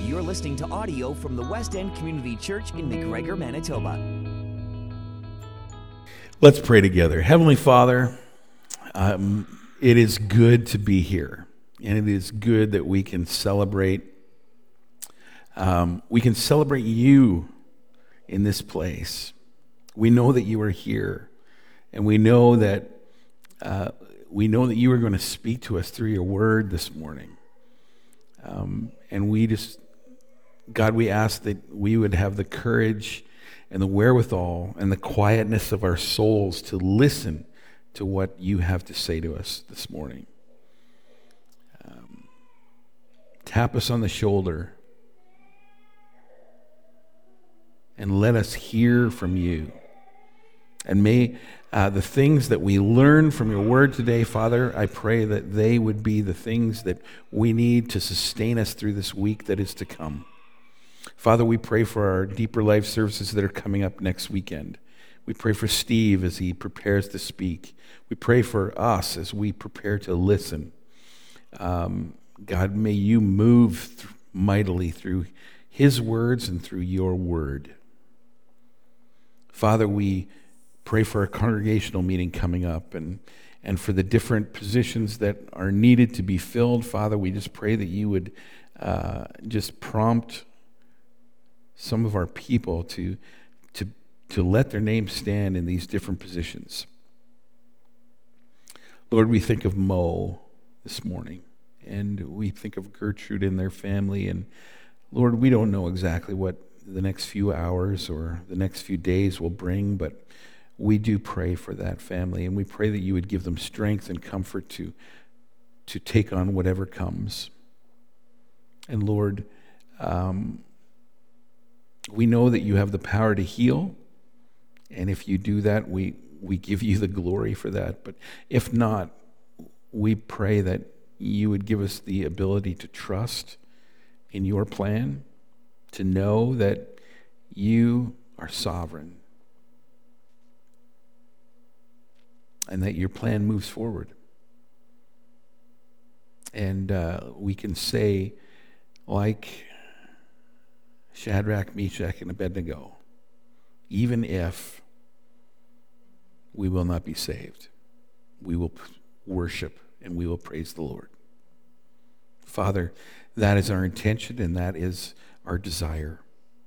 You're listening to audio from the West End Community Church in McGregor, Manitoba. Let's pray together. Heavenly Father, it is good to be here, and it is good that we can celebrate. We can celebrate you in this place. We know that you are here, and we know that you are going to speak to us through your word this morning. And God, we ask that we would have the courage and the wherewithal and the quietness of our souls to listen to what you have to say to us this morning. Tap us on the shoulder and let us hear from you. And may the things that we learn from your word today, Father, I pray that they would be the things that we need to sustain us through this week that is to come. Father, we pray for our Deeper Life services that are coming up next weekend. We pray for Steve as he prepares to speak. We pray for us as we prepare to listen. God, may you move mightily through his words and through your word. Father, we pray for our congregational meeting coming up and for the different positions that are needed to be filled. Father, we just pray that you would just prompt some of our people to let their names stand in these different positions. Lord, we think of Mo this morning, and we think of Gertrude and their family, and Lord, we don't know exactly what the next few hours or the next few days will bring, but we do pray for that family, and we pray that you would give them strength and comfort to take on whatever comes. And Lord, we know that you have the power to heal, and if you do that, we give you the glory for that. But if not, we pray that you would give us the ability to trust in your plan, to know that you are sovereign, and that your plan moves forward. And we can say, like Shadrach, Meshach, and Abednego, even if we will not be saved, we will worship and we will praise the Lord. Father, that is our intention and that is our desire.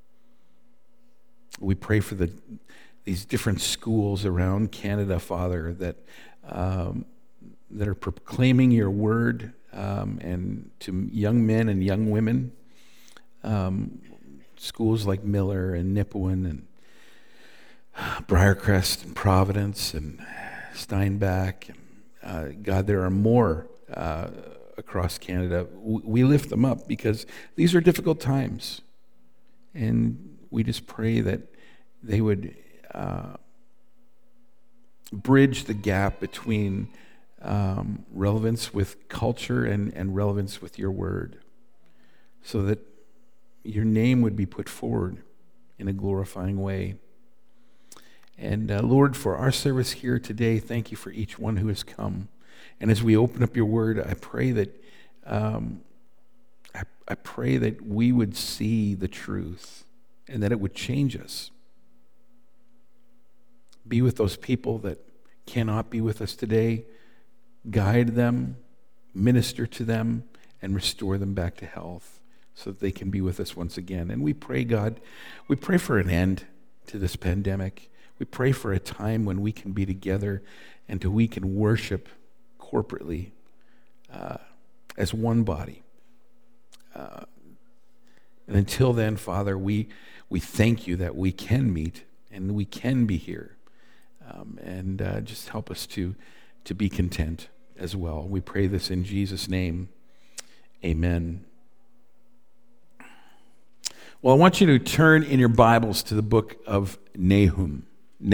We pray for these different schools around Canada, Father, that are proclaiming your word, and to young men and young women. Schools like Miller and Nipawin and Briarcrest and Providence and Steinbach. And, God, there are more across Canada. We lift them up because these are difficult times. And we just pray that they would bridge the gap between relevance with culture and relevance with your word, so that your name would be put forward in a glorifying way. And Lord, for our service here today, thank you for each one who has come. And as we open up your word, I pray that I pray that we would see the truth and that it would change us. Be with those people that cannot be with us today. Guide them, minister to them, and restore them back to health so that they can be with us once again. And we pray, God, we pray for an end to this pandemic. We pray for a time when we can be together and we can worship corporately as one body. And until then, Father, we thank you that we can meet and we can be here. And just help us to be content as well. We pray this in Jesus' name. Amen. Well, I want you to turn in your Bibles to the book of Nahum.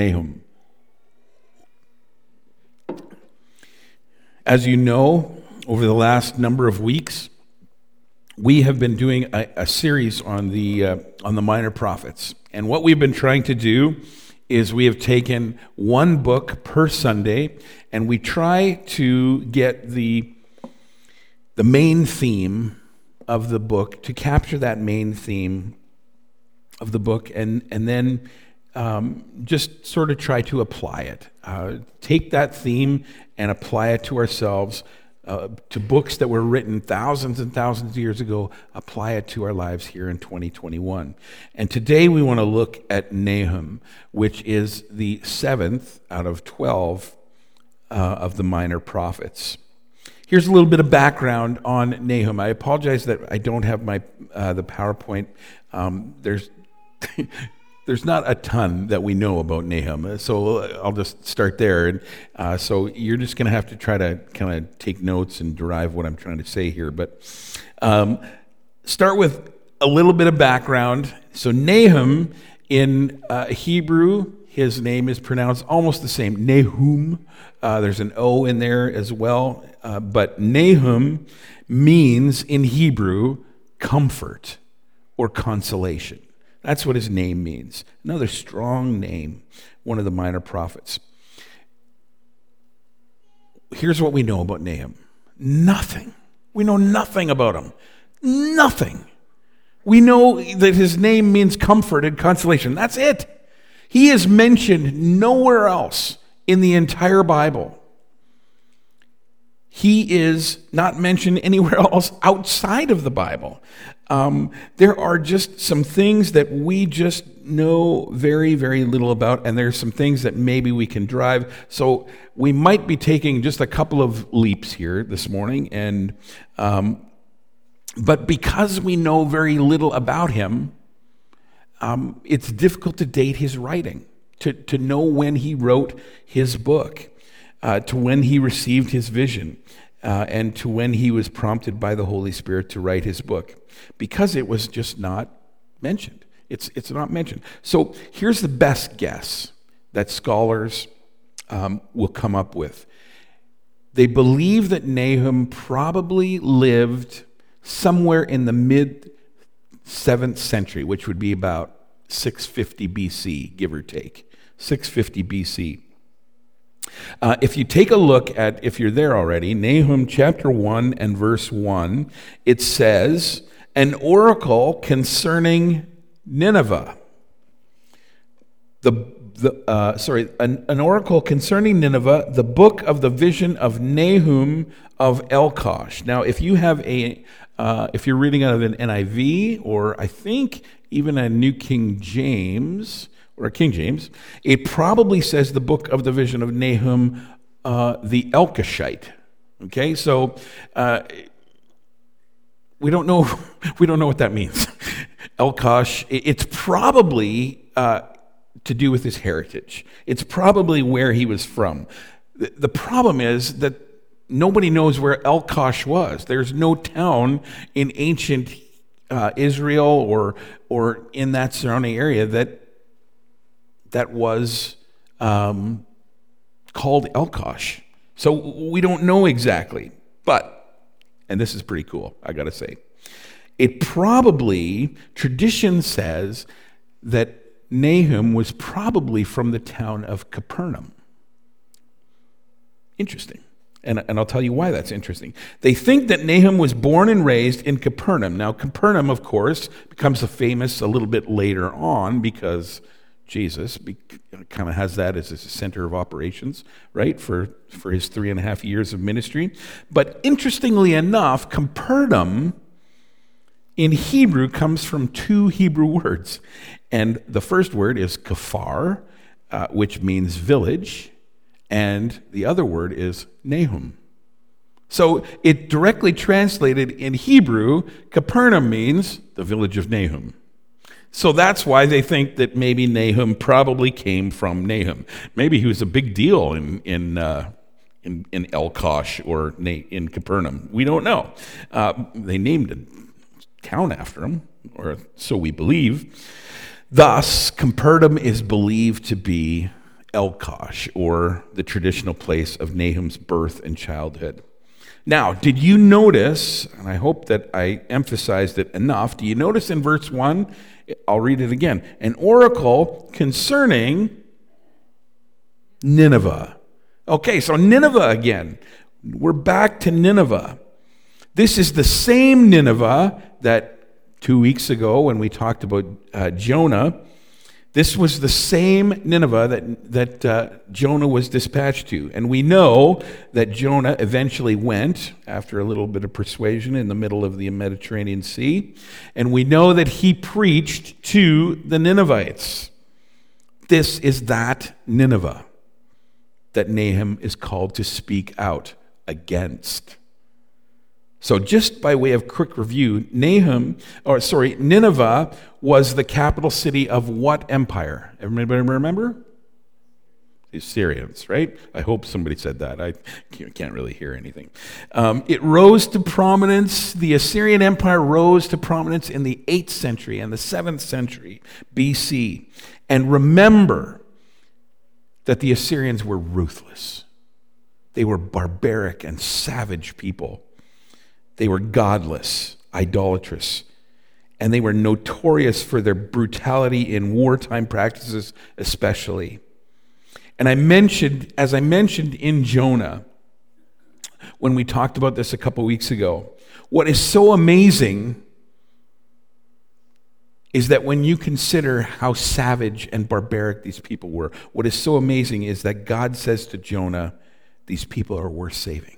As you know, over the last number of weeks, we have been doing a series on the minor prophets. And what we've been trying to do is we have taken one book per Sunday, and we try to get the main theme of the book to capture that main theme of the book, and then just sort of try to apply it. Take that theme and apply it to ourselves, to books that were written thousands and thousands of years ago, apply it to our lives here in 2021. And today we want to look at Nahum, which is the 7th out of 12 of the minor prophets. Here's a little bit of background on Nahum. I apologize that I don't have my the PowerPoint. There's not a ton that we know about Nahum, so I'll just start there. And so you're just going to have to try to kind of take notes and derive what I'm trying to say here. But start with a little bit of background. So Nahum in Hebrew, his name is pronounced almost the same, Nahum. There's an O in there as well. But Nahum means in Hebrew comfort or consolation. That's what his name means. Another strong name, one of the minor prophets. Here's what we know about Nahum. Nothing. We know nothing about him. Nothing. We know that his name means comfort and consolation. That's it. He is mentioned nowhere else in the entire Bible. He is not mentioned anywhere else outside of the Bible. There are just some things that we just know very, very little about, and there's some things that maybe we can drive. So we might be taking just a couple of leaps here this morning, and but because we know very little about him, it's difficult to date his writing, to know when he wrote his book, to when he received his vision, and to when he was prompted by the Holy Spirit to write his book, because it was just not mentioned. It's not mentioned. So here's the best guess that scholars will come up with. They believe that Nahum probably lived somewhere in the mid-7th century, which would be about 650 BC, give or take. 650 BC. If you take a look at, if you're there already, Nahum chapter 1 and verse 1, it says, an oracle concerning Nineveh. An oracle concerning Nineveh, the book of the vision of Nahum of Elkosh. Now, if you have if you're reading out of an NIV, or I think even a New King James, or a King James, it probably says the book of the vision of Nahum the Elkoshite. Okay, so we don't know what that means. Elkosh, it's probably to do with his heritage. It's probably where he was from. The problem is that nobody knows where Elkosh was. There's no town in ancient Israel or in that surrounding area that was called Elkosh. So we don't know exactly. But, and this is pretty cool, I got to say, it probably, tradition says that Nahum was probably from the town of Capernaum. Interesting. And I'll tell you why that's interesting. They think that Nahum was born and raised in Capernaum. Now, Capernaum, of course, becomes famous a little bit later on because Jesus kind of has that as a center of operations, right, for his 3.5 years of ministry. But interestingly enough, Capernaum in Hebrew comes from two Hebrew words. And the first word is kafar, which means village, and the other word is Nahum. So it directly translated in Hebrew, Capernaum means the village of Nahum. So that's why they think that maybe Nahum probably came from Nahum. Maybe he was a big deal in Elkosh or in Capernaum. We don't know. They named a town after him, or so we believe. Thus, Capernaum is believed to be Elkosh, or the traditional place of Nahum's birth and childhood. Now, did you notice, and I hope that I emphasized it enough, do you notice in verse 1, I'll read it again, an oracle concerning Nineveh. Okay, so Nineveh again. We're back to Nineveh. This is the same Nineveh that 2 weeks ago when we talked about Jonah, this was the same Nineveh that Jonah was dispatched to. And we know that Jonah eventually went, after a little bit of persuasion, in the middle of the Mediterranean Sea. And we know that he preached to the Ninevites. This is that Nineveh that Nahum is called to speak out against. So just by way of quick review, Nineveh was the capital city of what empire? Everybody remember? The Assyrians, right? I hope somebody said that. I can't really hear anything. It rose to prominence. The Assyrian Empire rose to prominence in the 8th century and the 7th century BC. And remember that the Assyrians were ruthless. They were barbaric and savage people. They were godless, idolatrous, and they were notorious for their brutality in wartime practices especially. And as I mentioned in Jonah, when we talked about this a couple weeks ago, what is so amazing is that when you consider how savage and barbaric these people were, what is so amazing is that God says to Jonah, these people are worth saving.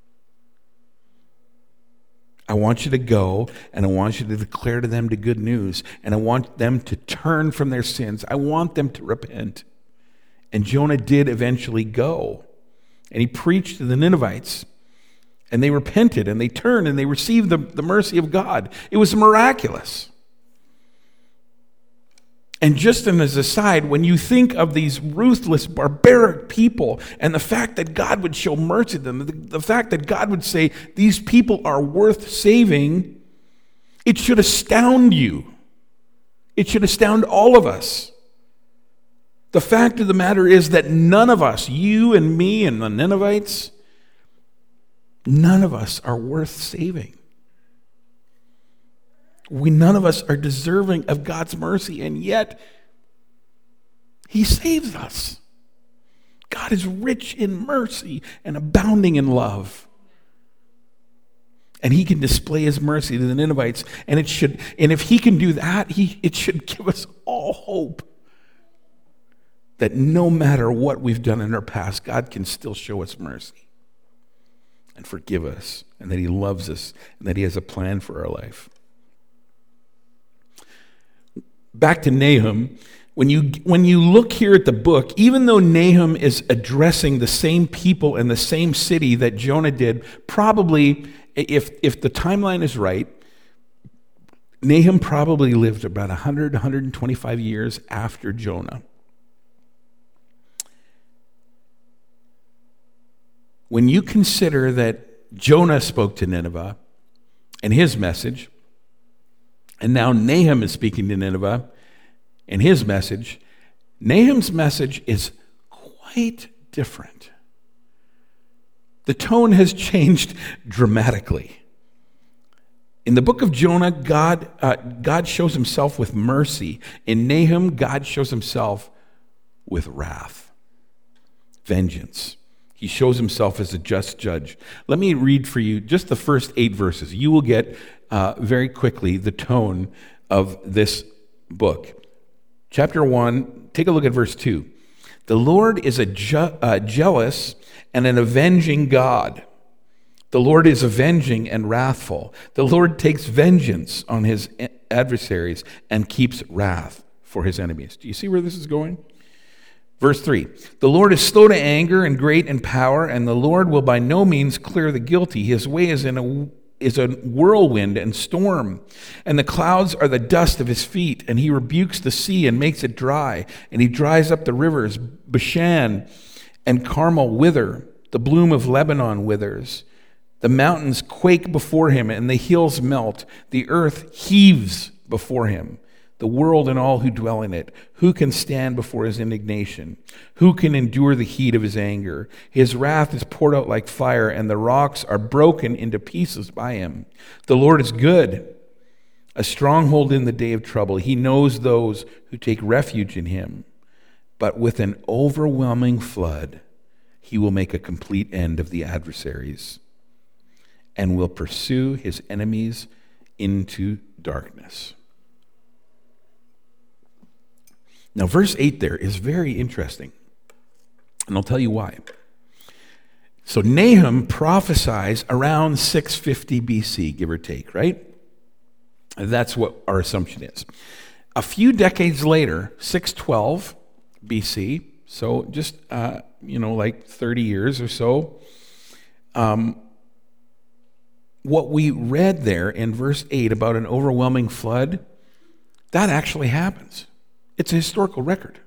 I want you to go, and I want you to declare to them the good news, and I want them to turn from their sins. I want them to repent. And Jonah did eventually go, and he preached to the Ninevites, and they repented, and they turned, and they received the mercy of God. It was miraculous. And just as an aside, when you think of these ruthless, barbaric people and the fact that God would show mercy to them, the fact that God would say, these people are worth saving, it should astound you. It should astound all of us. The fact of the matter is that none of us, you and me and the Ninevites, none of us are worth saving. None of us are deserving of God's mercy, and yet He saves us. God is rich in mercy and abounding in love. And He can display His mercy to the Ninevites, and if He can do that, it should give us all hope that no matter what we've done in our past, God can still show us mercy and forgive us, and that He loves us, and that He has a plan for our life. Back to Nahum, when you look here at the book, even though Nahum is addressing the same people and the same city that Jonah did, probably, if the timeline is right, Nahum probably lived about 125 years after Jonah. When you consider that Jonah spoke to Nineveh and his message, and now Nahum is speaking to Nineveh and his message, Nahum's message is quite different. The tone has changed dramatically. In the book of Jonah, God shows Himself with mercy. In Nahum, God shows Himself with wrath, vengeance. He shows Himself as a just judge. Let me read for you just the first 8 verses. You will get very quickly the tone of this book. Chapter 1, take a look at verse 2. The Lord is a jealous and an avenging God. The Lord is avenging and wrathful. The Lord takes vengeance on His adversaries and keeps wrath for His enemies. Do you see where this is going? Verse 3, the Lord is slow to anger and great in power, and the Lord will by no means clear the guilty. His way is a whirlwind and storm, and the clouds are the dust of His feet, and He rebukes the sea and makes it dry, and He dries up the rivers. Bashan and Carmel wither, the bloom of Lebanon withers. The mountains quake before Him, and the hills melt. The earth heaves before Him. The world and all who dwell in it. Who can stand before His indignation? Who can endure the heat of His anger? His wrath is poured out like fire, and the rocks are broken into pieces by Him. The Lord is good, a stronghold in the day of trouble. He knows those who take refuge in Him. But with an overwhelming flood, He will make a complete end of the adversaries. and will pursue his enemies into darkness. Now, verse 8 there is very interesting, and I'll tell you why. So Nahum prophesies around 650 BC, give or take, right? That's what our assumption is. A few decades later, 612 BC, so just, like 30 years or so, what we read there in verse 8 about an overwhelming flood, that actually happens. It's a historical record.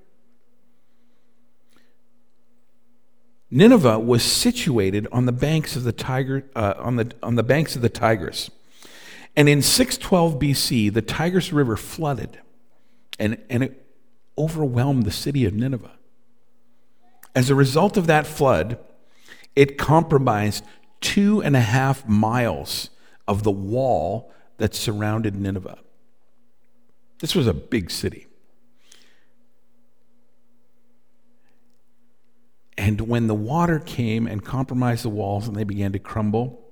Nineveh was situated on the banks of the banks of the Tigris. And in 612 BC, the Tigris River flooded, and it overwhelmed the city of Nineveh. As a result of that flood, it compromised 2.5 miles of the wall that surrounded Nineveh. This was a big city. And when the water came and compromised the walls and they began to crumble,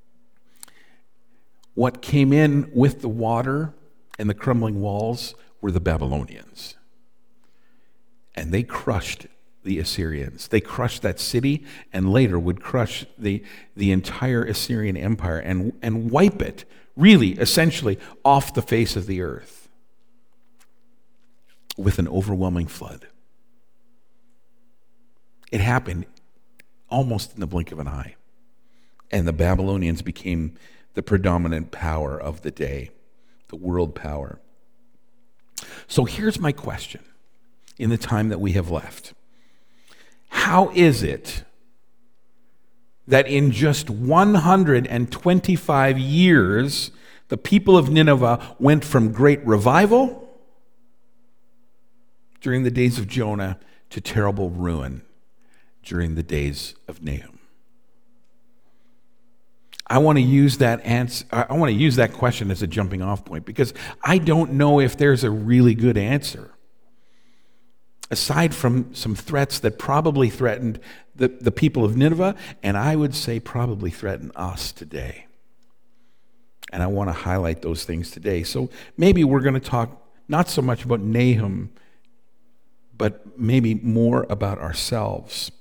what came in with the water and the crumbling walls were the Babylonians. And they crushed the Assyrians. They crushed that city and later would crush the entire Assyrian Empire and wipe it, really, essentially, off the face of the earth with an overwhelming flood. It happened almost in the blink of an eye. And the Babylonians became the predominant power of the day, the world power. So here's my question in the time that we have left. How is it that in just 125 years, the people of Nineveh went from great revival during the days of Jonah to terrible ruin during the days of Nahum? I want to use that answer. I want to use that question as a jumping off point because I don't know if there's a really good answer. Aside from some threats that probably threatened the people of Nineveh, and I would say probably threaten us today. And I want to highlight those things today. So maybe we're going to talk not so much about Nahum, but maybe more about ourselves.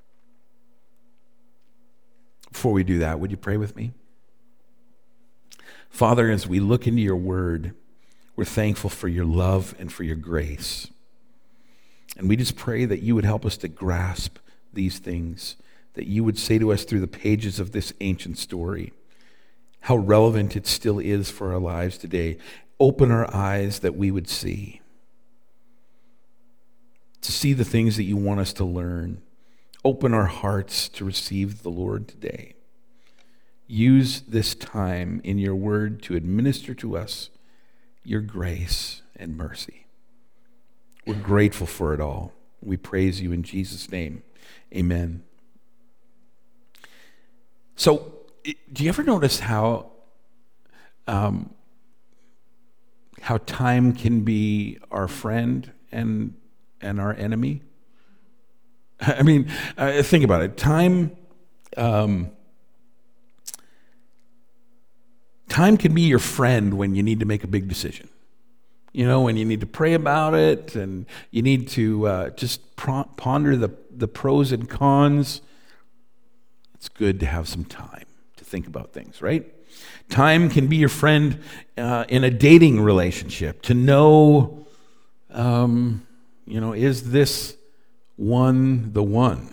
Before we do that, would you pray with me? Father, as we look into your word, we're thankful for your love and for your grace. And we just pray that you would help us to grasp these things, that you would say to us through the pages of this ancient story how relevant it still is for our lives today. Open our eyes that we would see, to see the things that you want us to learn. Open our hearts to receive the Lord today. Use this time in your word to administer to us your grace and mercy. We're grateful for it all. We praise you in Jesus' name. Amen. So, do you ever notice how time can be our friend and our enemy? I mean, think about it. Time can be your friend when you need to make a big decision. You know, when you need to pray about it and you need to just ponder the pros and cons. It's good to have some time to think about things, right? Time can be your friend in a dating relationship to know, is this one the one?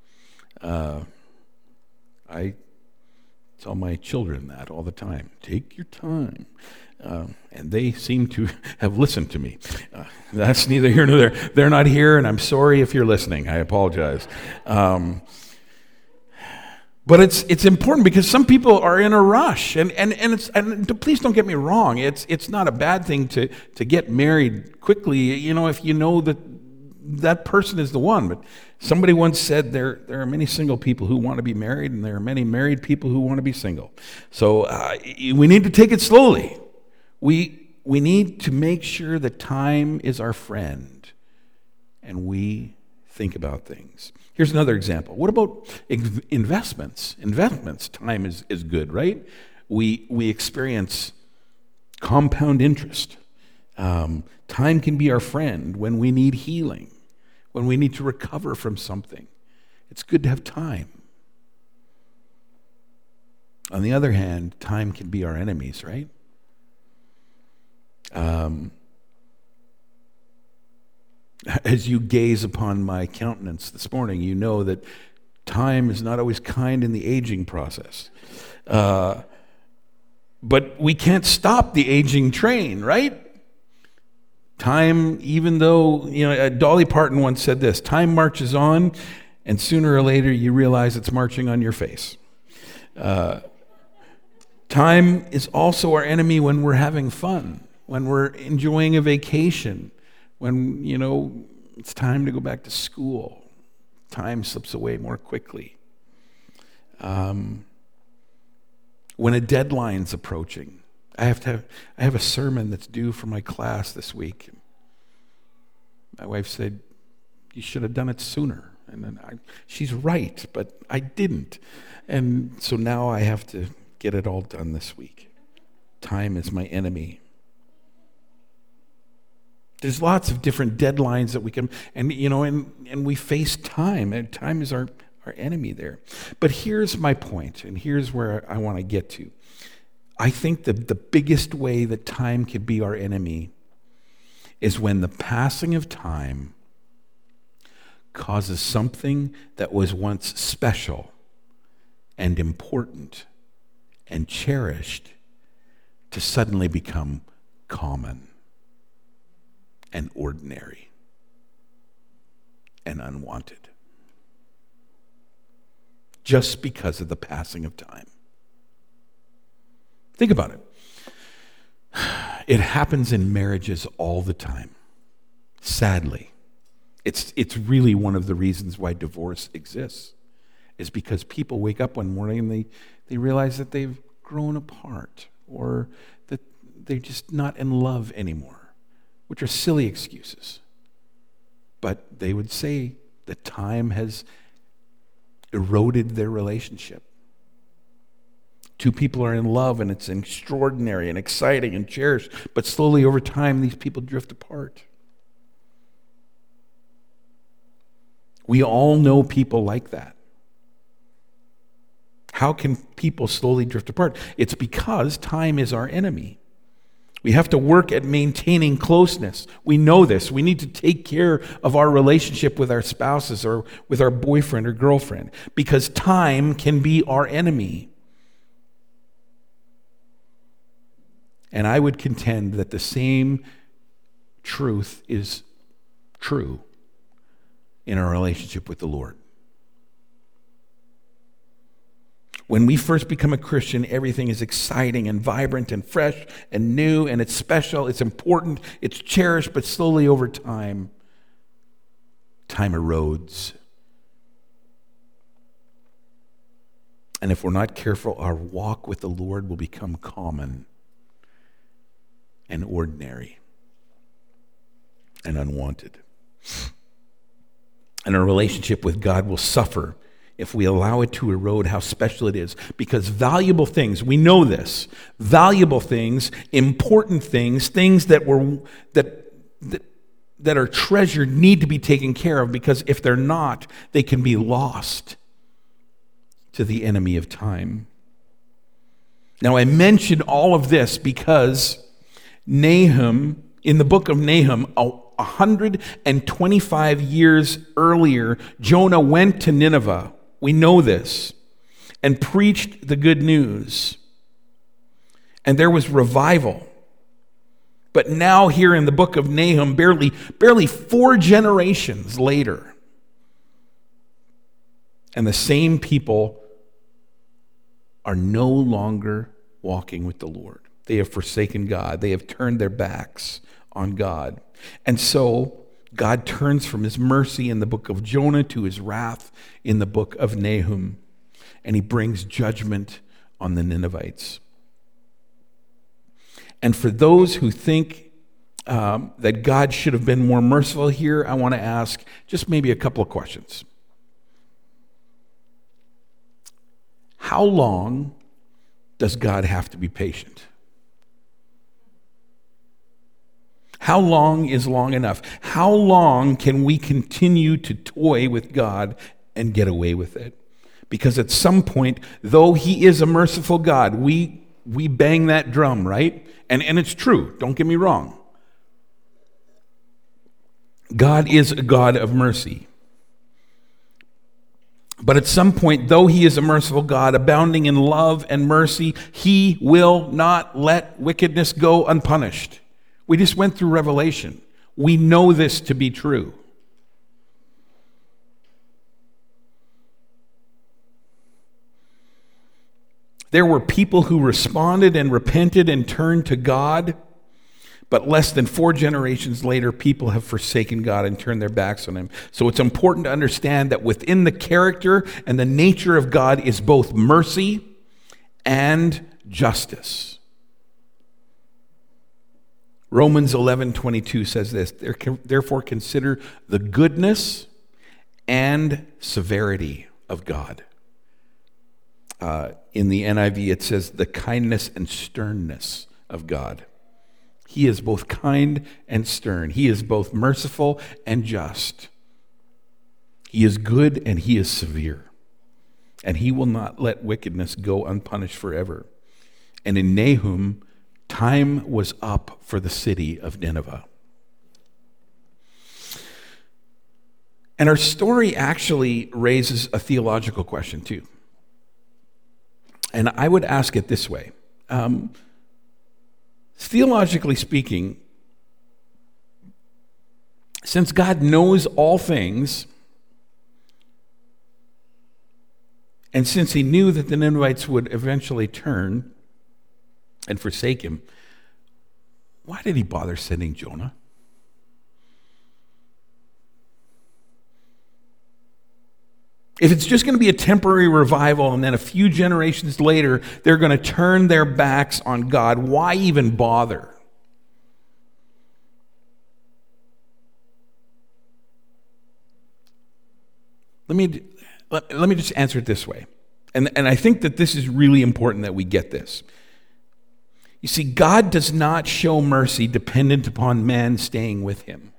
I tell my children that all the time. Take your time. And they seem to have listened to me. That's neither here nor there. They're not here, and I'm sorry if you're listening. I apologize. But it's important because some people are in a rush, and please don't get me wrong. It's not a bad thing to get married quickly. You know, if you know that person is the one. But somebody once said there are many single people who want to be married, and there are many married people who want to be single. So we need to take it slowly. We need to make sure that time is our friend, and we think about things. Here's another example. What about investments? Investments, time is good, right? We experience compound interest. Time can be our friend when we need healing, when we need to recover from something. It's good to have time. On the other hand, time can be our enemies, right? As you gaze upon my countenance this morning, you know that time is not always kind in the aging process. But we can't stop the aging train, right? Time, even though, Dolly Parton once said this, time marches on, and sooner or later you realize it's marching on your face. Time is also our enemy when we're having fun, when we're enjoying a vacation, when, it's time to go back to school. Time slips away more quickly. When a deadline's approaching, I have a sermon that's due for my class this week. My wife said, you should have done it sooner. And then she's right, but I didn't. And so now I have to get it all done this week. Time is my enemy. There's lots of different deadlines that we can, and we face time, and time is our enemy there. But here's my point, and here's where I want to get to. I think that the biggest way that time can be our enemy is when the passing of time causes something that was once special and important and cherished to suddenly become common and ordinary and unwanted, just because of the passing of time. Think about it. It happens in marriages all the time. Sadly, it's really one of the reasons why divorce exists, is because people wake up one morning and they realize that they've grown apart, or that they're just not in love anymore, which are silly excuses. But they would say that time has eroded their relationship. Two people are in love and it's extraordinary and exciting and cherished, but slowly over time these people drift apart. We all know people like that. How can people slowly drift apart? It's because time is our enemy. We have to work at maintaining closeness. We know this. We need to take care of our relationship with our spouses or with our boyfriend or girlfriend, because time can be our enemy. And I would contend that the same truth is true in our relationship with the Lord. When we first become a Christian, everything is exciting and vibrant and fresh and new, and it's special, it's important, it's cherished, but slowly over time, time erodes. And if we're not careful, our walk with the Lord will become common and ordinary and unwanted. And our relationship with God will suffer if we allow it to erode how special it is. Because valuable things, we know this, valuable things, important things, things that are treasured need to be taken care of, because if they're not, they can be lost to the enemy of time. Now, I mention all of this because Nahum, in the book of Nahum, 125 years earlier, Jonah went to Nineveh. We know this, and preached the good news. And there was revival. But now here in the book of Nahum, barely 4 generations later, and the same people are no longer walking with the Lord. They have forsaken God. They have turned their backs on God. And so God turns from his mercy in the book of Jonah to his wrath in the book of Nahum. And he brings judgment on the Ninevites. And for those who think that God should have been more merciful here, I want to ask just maybe a couple of questions. How long does God have to be patient? How long is long enough? How long can we continue to toy with God and get away with it? Because at some point, though He is a merciful God, we bang that drum, right? And it's true, don't get me wrong. God is a God of mercy. But at some point, though He is a merciful God, abounding in love and mercy, He will not let wickedness go unpunished. We just went through Revelation. We know this to be true. There were people who responded and repented and turned to God, but less than 4 generations later, people have forsaken God and turned their backs on Him. So it's important to understand that within the character and the nature of God is both mercy and justice. Romans 11:22 says this, therefore consider the goodness and severity of God. In the NIV, it says the kindness and sternness of God. He is both kind and stern. He is both merciful and just. He is good and He is severe. And He will not let wickedness go unpunished forever. And in Nahum, time was up for the city of Nineveh. And our story actually raises a theological question too. And I would ask it this way. Theologically speaking, since God knows all things, and since He knew that the Ninevites would eventually turn and forsake Him, why did He bother sending Jonah? If it's just going to be a temporary revival and then a few generations later they're going to turn their backs on God, why even bother? Let me just answer it this way. And I think that this is really important that we get this. You see, God does not show mercy dependent upon man staying with Him.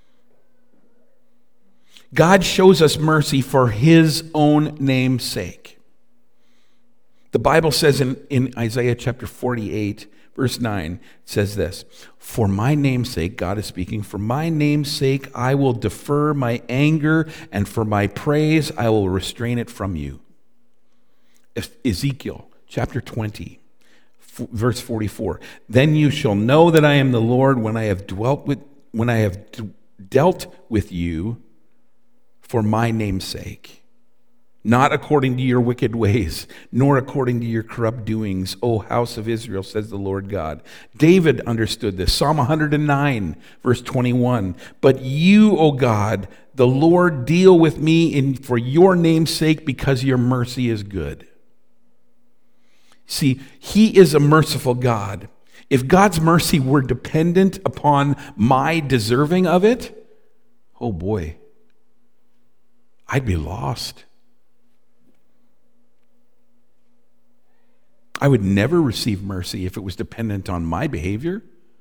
God shows us mercy for His own name's sake. The Bible says in Isaiah chapter 48, verse 9, it says this, for my name's sake, God is speaking, for my name's sake I will defer my anger, and for my praise I will restrain it from you. Ezekiel chapter 20, verse 44, then you shall know that I am the Lord when I have dealt with you for my name's sake, not according to your wicked ways, nor according to your corrupt doings, O house of Israel, says the Lord God. David understood this. Psalm 109, verse 21. But you, O God, the Lord, deal with me for your name's sake, because your mercy is good. See, He is a merciful God. If God's mercy were dependent upon my deserving of it, oh boy, I'd be lost. I would never receive mercy if it was dependent on my behavior.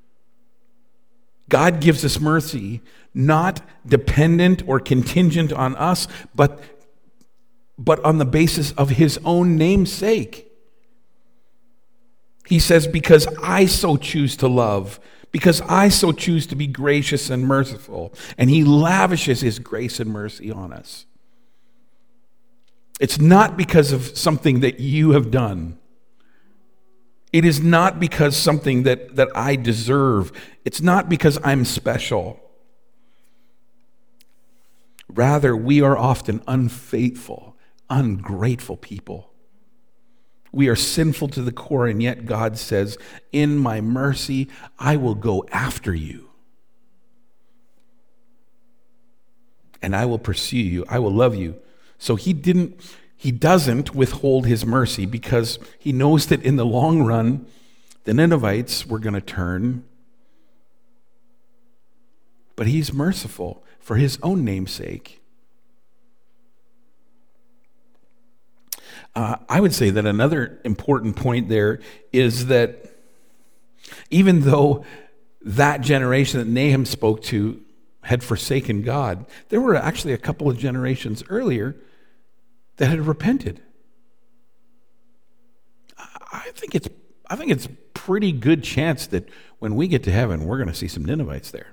God gives us mercy not dependent or contingent on us, but on the basis of His own name's sake. He says, because I so choose to love, because I so choose to be gracious and merciful, and He lavishes His grace and mercy on us. It's not because of something that you have done. It is not because something that I deserve. It's not because I'm special. Rather, we are often unfaithful, ungrateful people. We are sinful to the core, and yet God says, in my mercy, I will go after you. And I will pursue you. I will love you. So He doesn't withhold His mercy, because He knows that in the long run, the Ninevites were going to turn but he's merciful for his own name's sake. I would say that another important point there is that even though that generation that Nahum spoke to had forsaken God, there were actually a couple of generations earlier that had repented. I think it's pretty good chance that when we get to heaven, we're going to see some Ninevites there.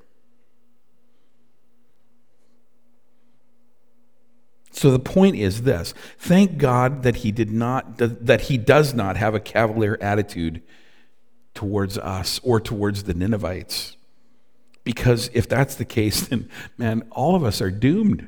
So the point is this: thank God that he does not have a cavalier attitude towards us or towards the Ninevites. Because if that's the case, then man, all of us are doomed.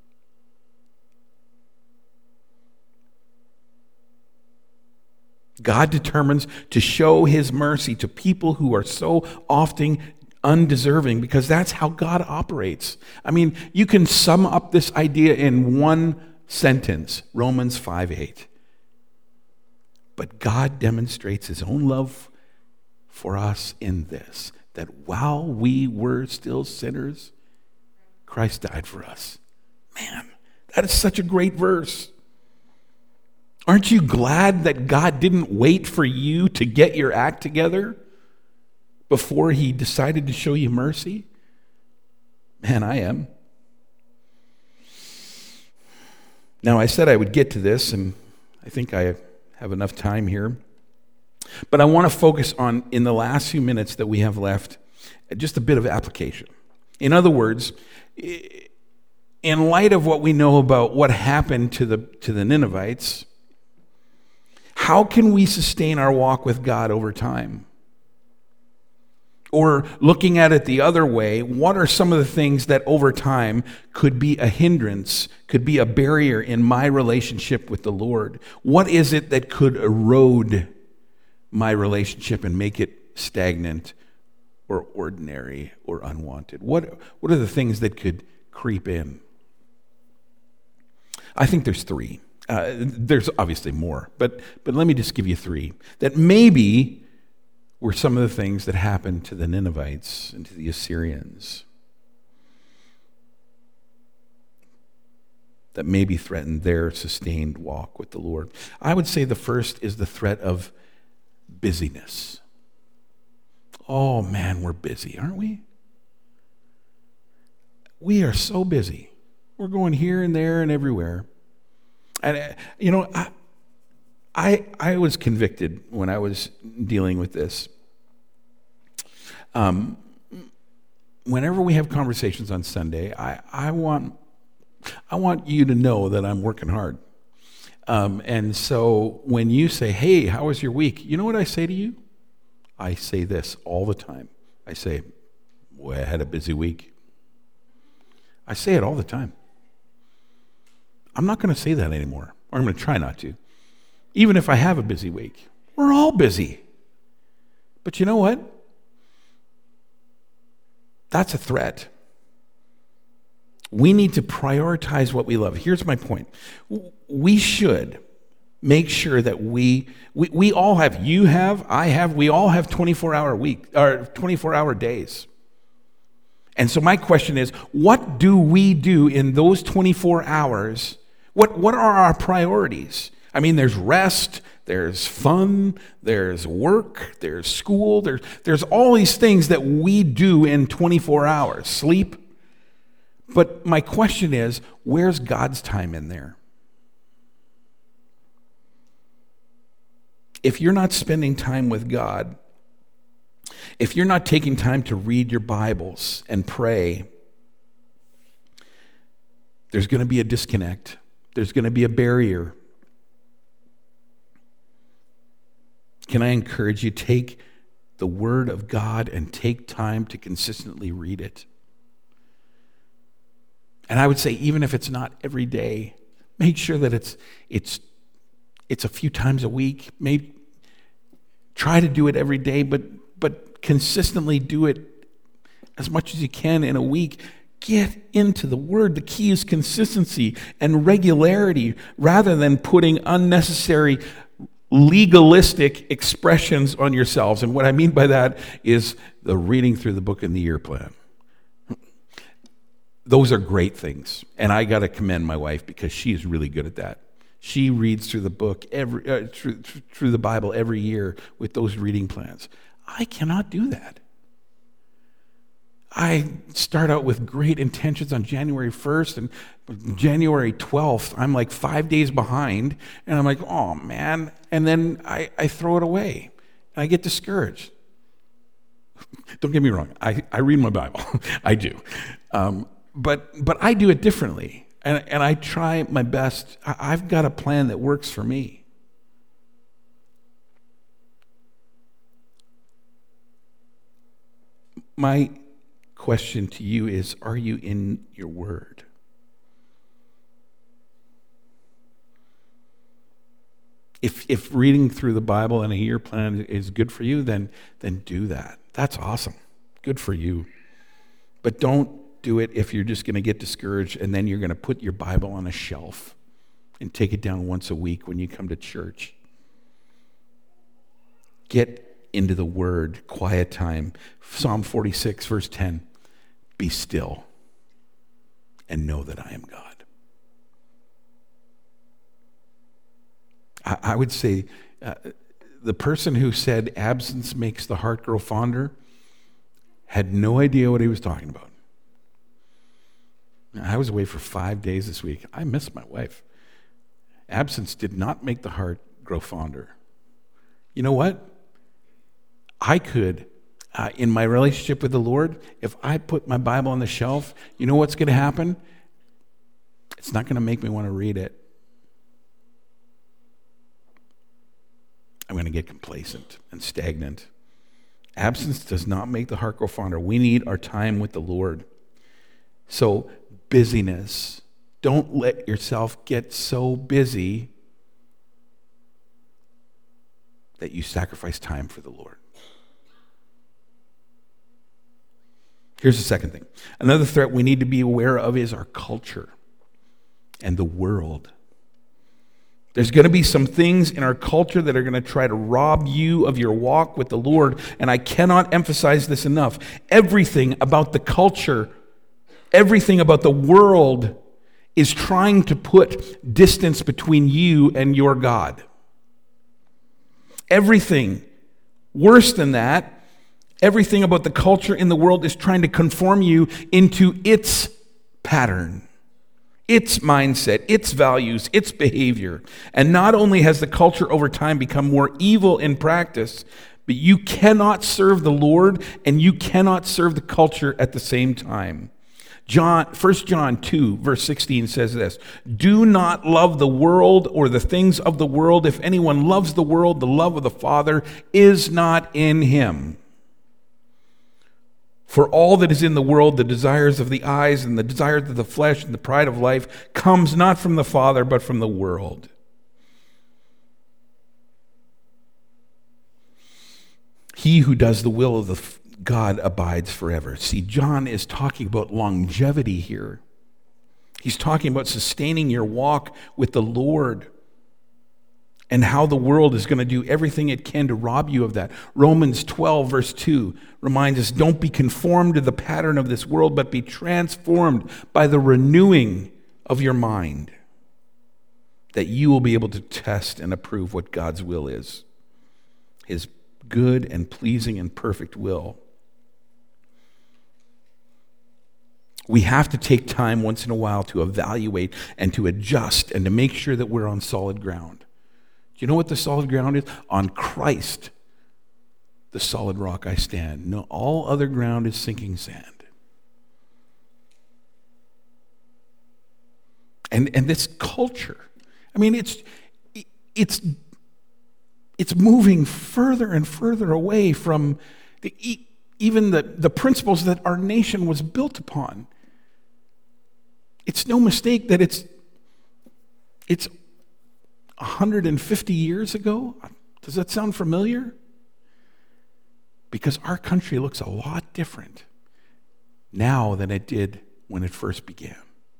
God determines to show his mercy to people who are so often undeserving, because that's how God operates. I mean, you can sum up this idea in one sentence, Romans 5:8. But God demonstrates his own love for us in this, that while we were still sinners, Christ died for us. Man, that is such a great verse. Aren't you glad that God didn't wait for you to get your act together before he decided to show you mercy? Man, I am. Now, I said I would get to this, and I think I have enough time here. But I want to focus on, in the last few minutes that we have left, just a bit of application. In other words, in light of what we know about what happened to the Ninevites, how can we sustain our walk with God over time? Or looking at it the other way, what are some of the things that over time could be a hindrance, could be a barrier in my relationship with the Lord? What is it that could erode my relationship and make it stagnant or ordinary or unwanted? What are the things that could creep in? I think there's three. There's obviously more, but let me just give you three that maybe were some of the things that happened to the Ninevites and to the Assyrians that maybe threatened their sustained walk with the Lord. I would say the first is the threat of busyness. Oh man, we're busy, aren't we? We are so busy. We're going here and there and everywhere. And I was convicted when I was dealing with this. Whenever we have conversations on Sunday, I want you to know that I'm working hard. And so when you say, "Hey, how was your week?" You know what I say to you? I say this all the time. I say, "Boy, I had a busy week." I say it all the time. I'm not going to say that anymore, or I'm going to try not to. Even if I have a busy week. We're all busy. But you know what? That's a threat. We need to prioritize what we love. Here's my point. We should make sure that we all have, you have, I have, we all have 24-hour days. And so my question is, what do we do in those 24 hours? What are our priorities? I mean, there's rest, there's fun, there's work, there's school, there's all these things that we do in 24 hours. Sleep. But my question is, where's God's time in there? If you're not spending time with God, if you're not taking time to read your Bibles and pray, there's going to be a disconnect. There's going to be a barrier. Can I encourage you, take the Word of God and take time to consistently read it? And I would say, even if it's not every day, make sure that it's a few times a week. Maybe try to do it every day, but consistently do it as much as you can in a week. Get into the Word. The key is consistency and regularity rather than putting unnecessary legalistic expressions on yourselves. And what I mean by that is the reading through the book in the year plan. those are great things. And I got to commend my wife because she is really good at that. She reads through the book, through the Bible every year with those reading plans. I cannot do that. I start out with great intentions on January 1st, and January 12th, I'm like 5 days behind, and I'm like, oh man, and then I throw it away, and I get discouraged. Don't get me wrong, I read my Bible, I do. But I do it differently, and I try my best. I've got a plan that works for me. My question to you is, are you in your word? If reading through the Bible and a year plan is good for you, then do that. That's awesome. Good for you. But don't do it if you're just going to get discouraged and then you're going to put your Bible on a shelf and take it down once a week when you come to church. Get into the Word, quiet time. Psalm 46, verse 10. Be still and know that I am God. I would say the person who said absence makes the heart grow fonder had no idea what he was talking about. I was away for 5 days this week. I missed my wife. Absence did not make the heart grow fonder. You know what? I could, in my relationship with the Lord, if I put my Bible on the shelf, you know what's going to happen? It's not going to make me want to read it. I'm going to get complacent and stagnant. Absence does not make the heart grow fonder. We need our time with the Lord. So, busyness. Don't let yourself get so busy that you sacrifice time for the Lord. Here's the second thing. Another threat we need to be aware of is our culture and the world. There's going to be some things in our culture that are going to try to rob you of your walk with the Lord, and I cannot emphasize this enough. Everything about the culture, everything about the world is trying to put distance between you and your God. Everything. Worse than that, everything about the culture in the world is trying to conform you into its pattern, its mindset, its values, its behavior. And not only has the culture over time become more evil in practice, but you cannot serve the Lord and you cannot serve the culture at the same time. 1 John 2, verse 16 says this, "Do not love the world or the things of the world. If anyone loves the world, the love of the Father is not in him. For all that is in the world, the desires of the eyes and the desires of the flesh and the pride of life, comes not from the Father, but from the world." He who does the will of the God abides forever. See, John is talking about longevity here. He's talking about sustaining your walk with the Lord and how the world is going to do everything it can to rob you of that. Romans 12, verse 2 reminds us, "Don't be conformed to the pattern of this world, but be transformed by the renewing of your mind, that you will be able to test and approve what God's will is, his good and pleasing and perfect will." We have to take time once in a while to evaluate and to adjust and to make sure that we're on solid ground. Do you know what the solid ground is? On Christ, the solid rock I stand. No, all other ground is sinking sand. And this culture, I mean, it's moving further and further away from even the principles that our nation was built upon. It's no mistake that it's 150 years ago. Does that sound familiar? Because our country looks a lot different now than it did when it first began.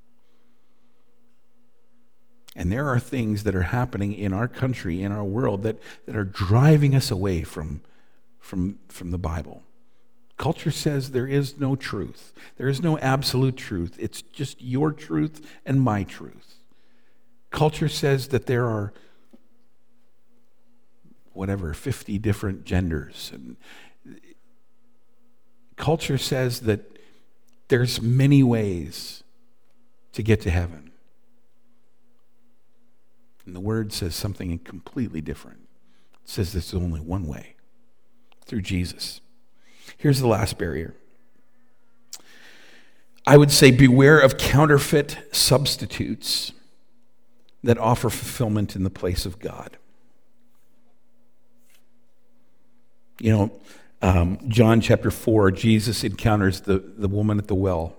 And there are things that are happening in our country, in our world, that are driving us away from the Bible. Culture says there is no truth. There is no absolute truth. It's just your truth and my truth. Culture says that there are 50 different genders. And culture says that there's many ways to get to heaven. And the Word says something completely different. It says there's only one way, through Jesus. Here's the last barrier. I would say beware of counterfeit substitutes that offer fulfillment in the place of God. John chapter 4, Jesus encounters the woman at the well.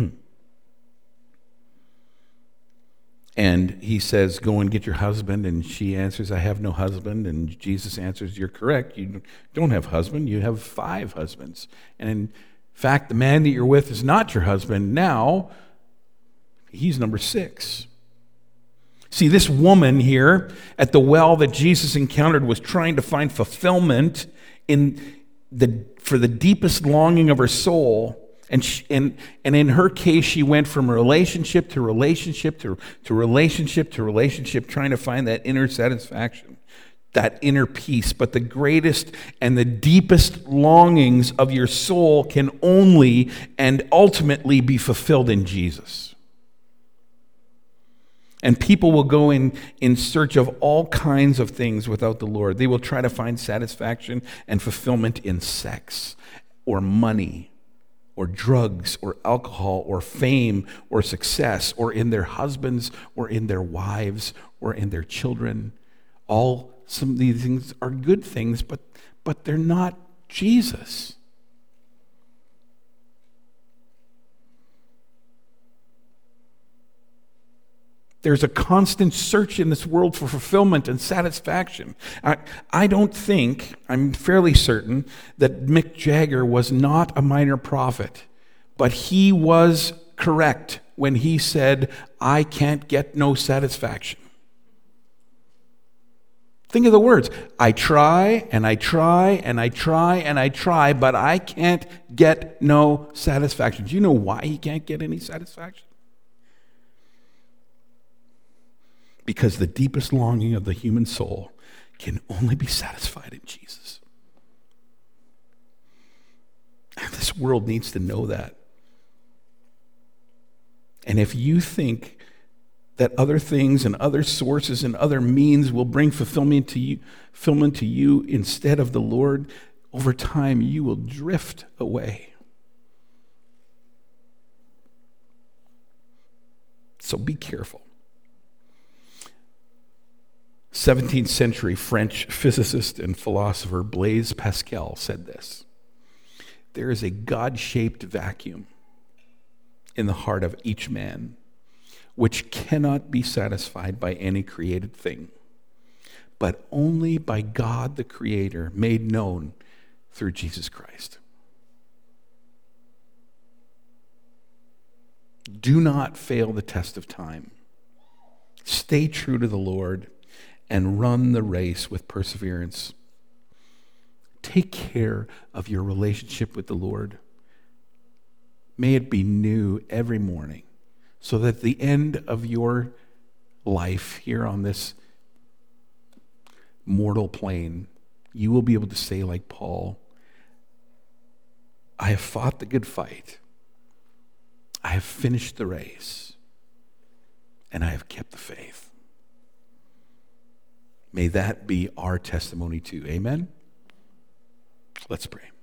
And he says, go and get your husband. And she answers, I have no husband. And Jesus answers, you're correct. You don't have a husband. You have 5 husbands. And in fact, the man that you're with is not your husband. Now, he's number 6. See, this woman here at the well that Jesus encountered was trying to find fulfillment for the deepest longing of her soul. And in her case, she went from relationship to relationship to relationship to relationship, trying to find that inner satisfaction, that inner peace. But the greatest and the deepest longings of your soul can only and ultimately be fulfilled in Jesus. And people will go in search of all kinds of things without the Lord. They will try to find satisfaction and fulfillment in sex or money, or drugs, or alcohol, or fame, or success, or in their husbands, or in their wives, or in their children. Some of these things are good things, but they're not Jesus. There's a constant search in this world for fulfillment and satisfaction. I'm fairly certain that Mick Jagger was not a minor prophet, but he was correct when he said, I can't get no satisfaction. Think of the words. I try, and I try, and I try, and I try, but I can't get no satisfaction. Do you know why he can't get any satisfaction? Because the deepest longing of the human soul can only be satisfied in Jesus. And this world needs to know that. And if you think that other things and other sources and other means will bring fulfillment to you instead of the Lord, over time you will drift away. So be careful. 17th century French physicist and philosopher Blaise Pascal said this: there is a God-shaped vacuum in the heart of each man which cannot be satisfied by any created thing, but only by God the Creator made known through Jesus Christ. Do not fail the test of time. Stay true to the Lord and run the race with perseverance. Take care of your relationship with the Lord. May it be new every morning, so that at the end of your life here on this mortal plane, you will be able to say, like Paul, I have fought the good fight. I have finished the race, and I have kept the faith. May that be our testimony too. Amen? Let's pray.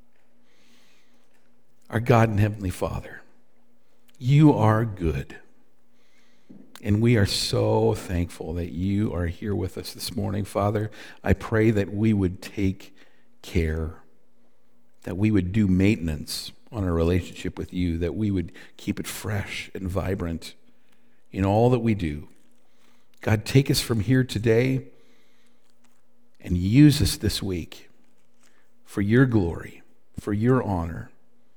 Our God and Heavenly Father, you are good. And we are so thankful that you are here with us this morning. Father, I pray that we would take care, that we would do maintenance on our relationship with you, that we would keep it fresh and vibrant in all that we do. God, take us from here today and use us this week for your glory, for your honor.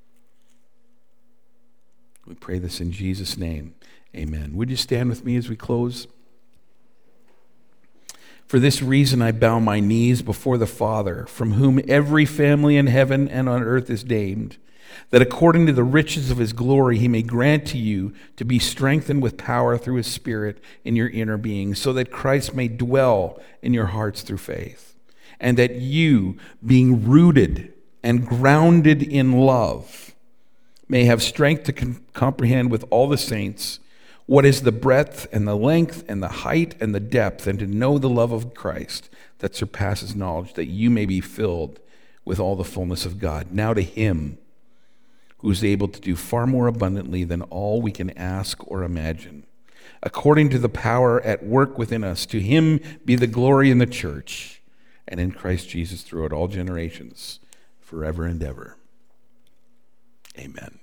We pray this in Jesus' name. Amen. Would you stand with me as we close? For this reason I bow my knees before the Father, from whom every family in heaven and on earth is named, that according to the riches of his glory he may grant to you to be strengthened with power through his Spirit in your inner being, so that Christ may dwell in your hearts through faith, and that you, being rooted and grounded in love, may have strength to comprehend with all the saints what is the breadth and the length and the height and the depth, and to know the love of Christ that surpasses knowledge, that you may be filled with all the fullness of God. Now to him who is able to do far more abundantly than all we can ask or imagine, according to the power at work within us, to him be the glory in the church and in Christ Jesus throughout all generations, forever and ever. Amen.